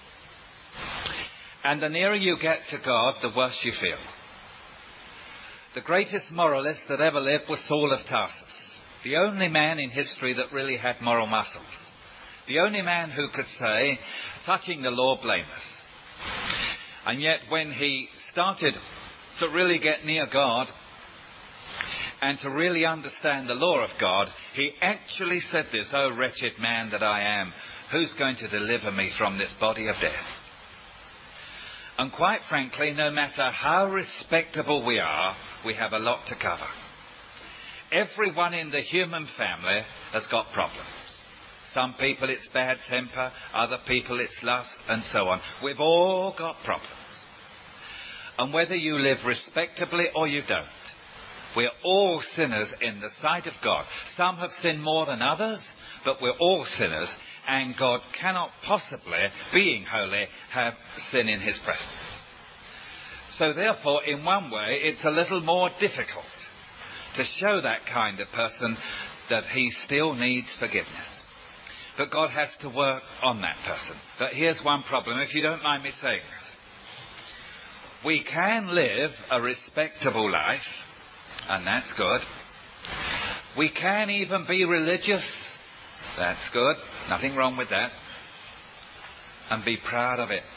And the nearer you get to God, the worse you feel. The greatest moralist that ever lived was Saul of Tarsus. The only man in history that really had moral muscles. The only man who could say, touching the law, blameless. And yet when he started to really get near God and to really understand the law of God, he actually said this, "Oh, wretched man that I am, who's going to deliver me from this body of death?" And quite frankly, no matter how respectable we are, we have a lot to cover. Everyone in the human family has got problems. Some people it's bad temper, other people it's lust, and so on. We've all got problems. And whether you live respectably or you don't, We're all sinners in the sight of God. Some have sinned more than others, but we're all sinners, and God cannot possibly, being holy, have sin in his presence. So therefore, in one way, it's a little more difficult to show that kind of person that he still needs forgiveness. But God has to work on that person. But here's one problem, if you don't mind me saying this. We can live a respectable life, and that's good. We can even be religious. That's good. Nothing wrong with that. And be proud of it.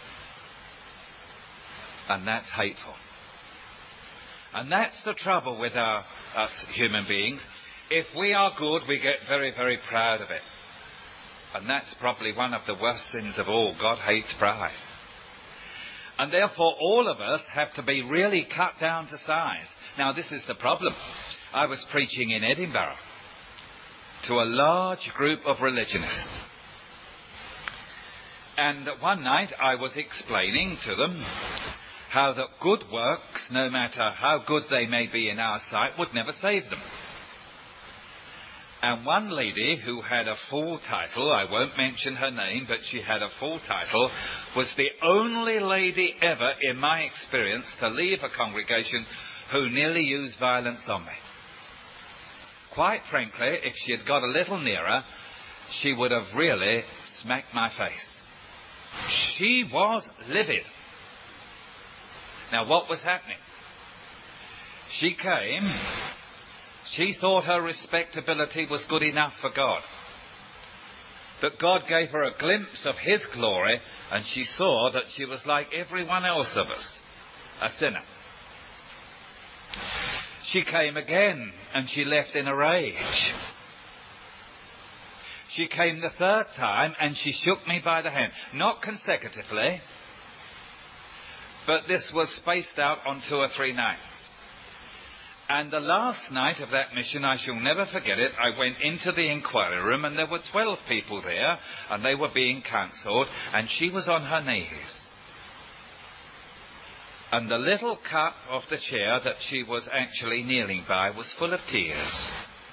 And that's hateful. And that's the trouble with us human beings. If we are good, we get very, very proud of it. And that's probably one of the worst sins of all. God hates pride. And therefore, all of us have to be really cut down to size. Now, this is the problem. I was preaching in Edinburgh to a large group of religionists. And one night I was explaining to them how that good works, no matter how good they may be in our sight, would never save them. And one lady who had a full title, I won't mention her name, but she had a full title, was the only lady ever in my experience to leave a congregation who nearly used violence on me. Quite frankly, if she had got a little nearer, she would have really smacked my face. She was livid. Now, what was happening? She came. She thought her respectability was good enough for God. But God gave her a glimpse of his glory, and she saw that she was like everyone else of us, a sinner. She came again, and she left in a rage. She came the third time, and she shook me by the hand. Not consecutively, but this was spaced out on 2 or 3 nights. And the last night of that mission, I shall never forget it, I went into the inquiry room and there were 12 people there and they were being counselled and she was on her knees. And the little cup of the chair that she was actually kneeling by was full of tears.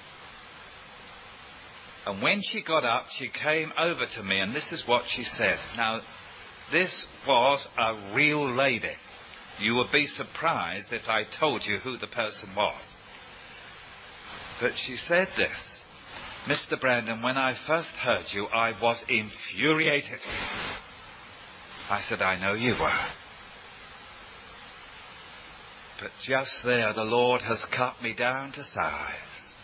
And when she got up, she came over to me and this is what she said. Now, this was a real lady. You would be surprised if I told you who the person was. But she said this, Mr. Brandon, when I first heard you, I was infuriated. I said, I know you were. But just there, the Lord has cut me down to size.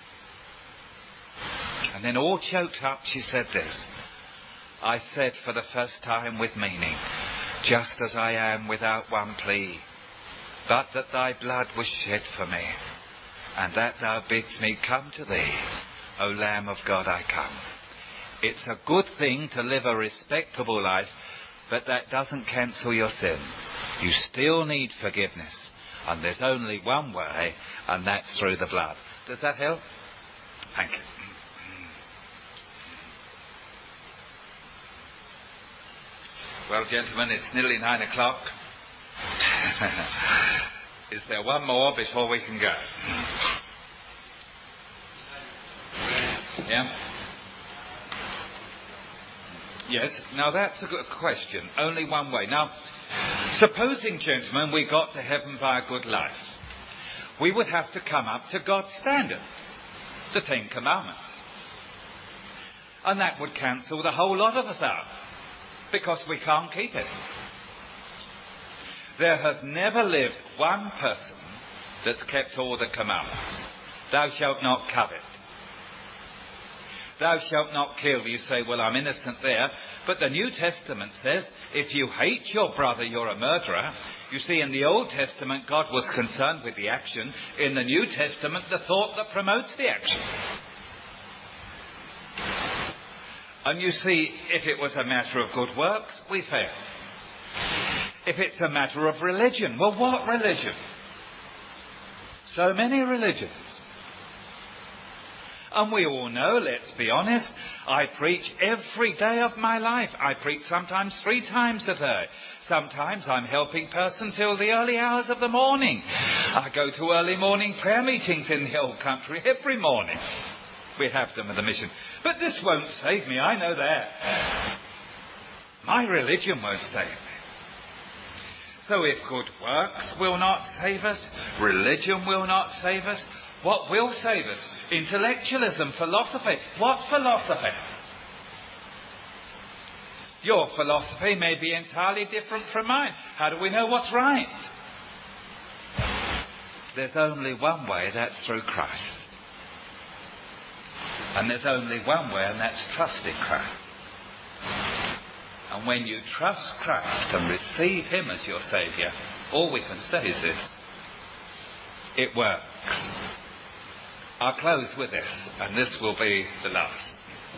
And then all choked up, she said this. I said for the first time with meaning, just as I am without one plea, but that thy blood was shed for me, and that thou bidst me come to thee, O Lamb of God, I come. It's a good thing to live a respectable life, but that doesn't cancel your sin. You still need forgiveness, and there's only one way, and that's through the blood. Does that help? Thank you. Well, gentlemen, it's nearly 9 o'clock. Is there one more before we can go? Yeah? Yes. Now, that's a good question. Only one way. Now, supposing, gentlemen, we got to heaven by a good life, we would have to come up to God's standard, the 10 Commandments. And that would cancel the whole lot of us out, because we can't keep it. There has never lived one person that's kept all the commandments. Thou shalt not covet. Thou shalt not kill. You say, well, I'm innocent there. But the New Testament says, if you hate your brother, you're a murderer. You see, in the Old Testament, God was concerned with the action. In the New Testament, the thought that promotes the action. And you see, if it was a matter of good works, we fail. If it's a matter of religion, well, what religion? So many religions. And we all know, let's be honest, I preach every day of my life. I preach sometimes 3 times a day. Sometimes I'm helping persons till the early hours of the morning. I go to early morning prayer meetings in the old country every morning. We have them at the mission. But this won't save me, I know that. My religion won't save me. So if good works will not save us, religion will not save us, what will save us? Intellectualism, philosophy. What philosophy? Your philosophy may be entirely different from mine. How do we know what's right? There's only one way, that's through Christ. And there's only one way, and that's trusting Christ. And when you trust Christ and receive Him as your Saviour, all we can say is this: it works. I'll close with this, and this will be the last.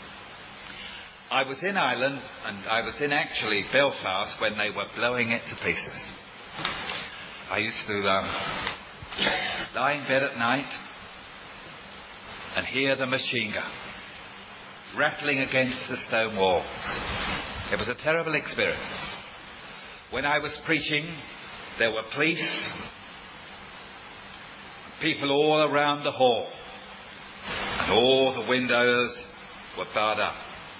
I was in Ireland, and I was in actually Belfast when they were blowing it to pieces. I used to lie in bed at night and hear the machine gun rattling against the stone walls. It was a terrible experience. When I was preaching, there were police, people all around the hall, and all the windows were barred up.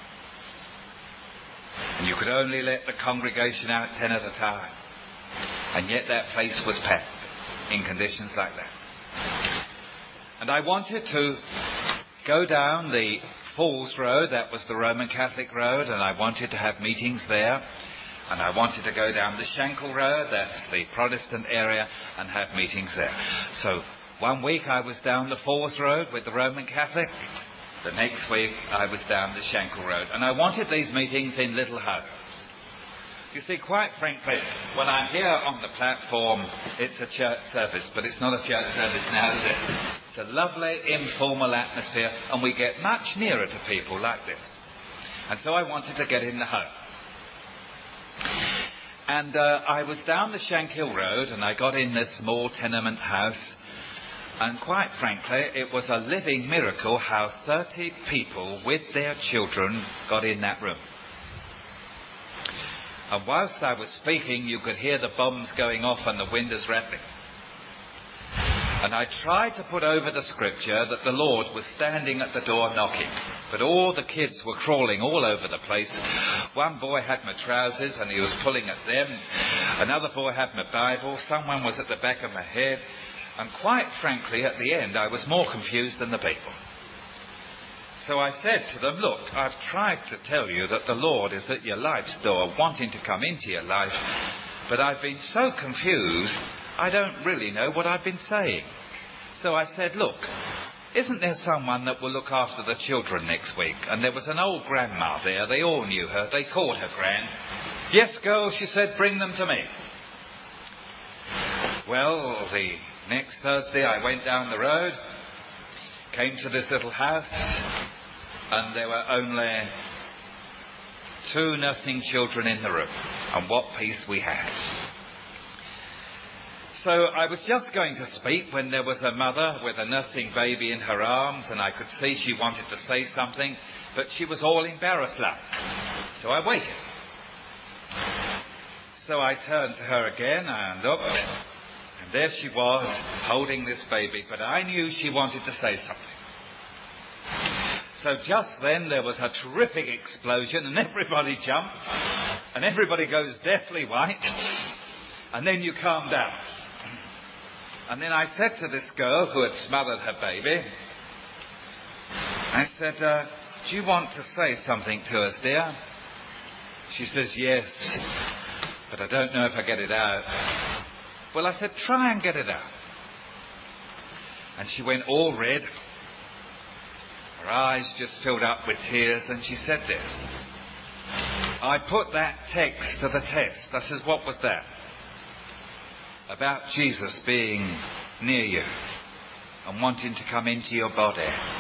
And you could only let the congregation out 10 at a time. And yet that place was packed in conditions like that. And I wanted to go down the Falls Road, that was the Roman Catholic road, and I wanted to have meetings there. And I wanted to go down the Shankill Road, that's the Protestant area, and have meetings there. So one week I was down the Falls Road with the Roman Catholic. The next week I was down the Shankill Road. And I wanted these meetings in little homes. You see, quite frankly, when I'm here on the platform, it's a church service, but it's not a church service now, is it? It's a lovely, informal atmosphere, and we get much nearer to people like this. And so I wanted to get in the home. And I was down the Shankill Road, and I got in this small tenement house, and quite frankly, it was a living miracle how 30 people with their children got in that room. And whilst I was speaking, you could hear the bombs going off and the windows rattling. And I tried to put over the scripture that the Lord was standing at the door knocking. But all the kids were crawling all over the place. One boy had my trousers and he was pulling at them. Another boy had my Bible. Someone was at the back of my head. And quite frankly, at the end, I was more confused than the people. So I said to them, look, I've tried to tell you that the Lord is at your life's door, wanting to come into your life, but I've been so confused, I don't really know what I've been saying. So I said, look, isn't there someone that will look after the children next week? And there was an old grandma there. They all knew her. They called her Gran. Yes, girls, she said, bring them to me. Well, the next Thursday I went down the road, came to this little house, and there were only 2 nursing children in the room. And what peace we had. So I was just going to speak when there was a mother with a nursing baby in her arms, and I could see she wanted to say something, but she was all embarrassed like. So I waited. So I turned to her again and looked, and there she was, holding this baby, but I knew she wanted to say something. So just then there was a terrific explosion, and everybody jumped, and everybody goes deathly white, and then you calm down. And then I said to this girl who had smothered her baby, I said, do you want to say something to us, dear? She says, yes, but I don't know if I get it out. Well, I said, try and get it out. And she went all red. Her eyes just filled up with tears, and she said this. I put that text to the test. I says, what was that? About Jesus being near you and wanting to come into your body.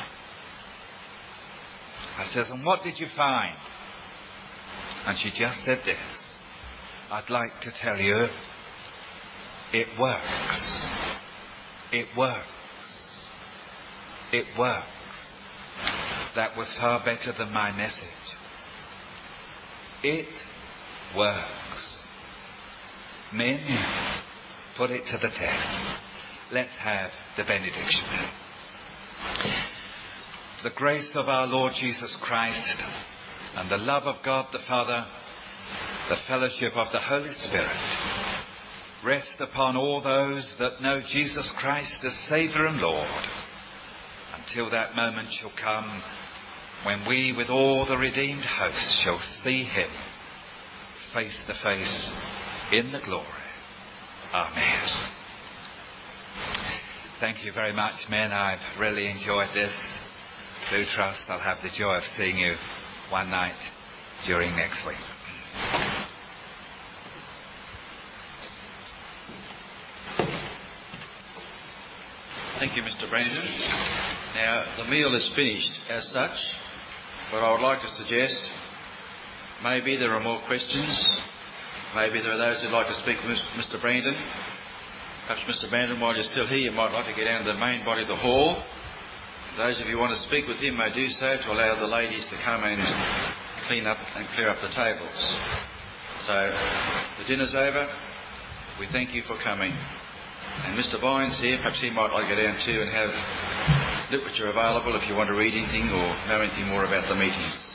I says, and what did you find? And she just said this. I'd like to tell you, it works. It works. It works. that was far better than my message. It works. Men, put it to the test. Let's have the benediction. The grace of our Lord Jesus Christ and the love of God the Father, the fellowship of the Holy Spirit, rest upon all those that know Jesus Christ as Saviour and Lord, until that moment shall come when we with all the redeemed host shall see him face to face in the glory. Amen. Thank you very much, men. I've really enjoyed this. Do trust I'll have the joy of seeing you one night during next week. Thank you, Mr. Brandon. Now, the meal is finished as such, but I would like to suggest maybe there are more questions. Maybe there are those who'd like to speak with Mr. Brandon. Perhaps Mr. Brandon, while you're still here, you might like to get down to the main body of the hall. Those of you who want to speak with him may do so to allow the ladies to come and clean up and clear up the tables. So, the dinner's over. We thank you for coming. And Mr. Vine's here. Perhaps he might like to go down too and have literature available if you want to read anything or know anything more about the meeting.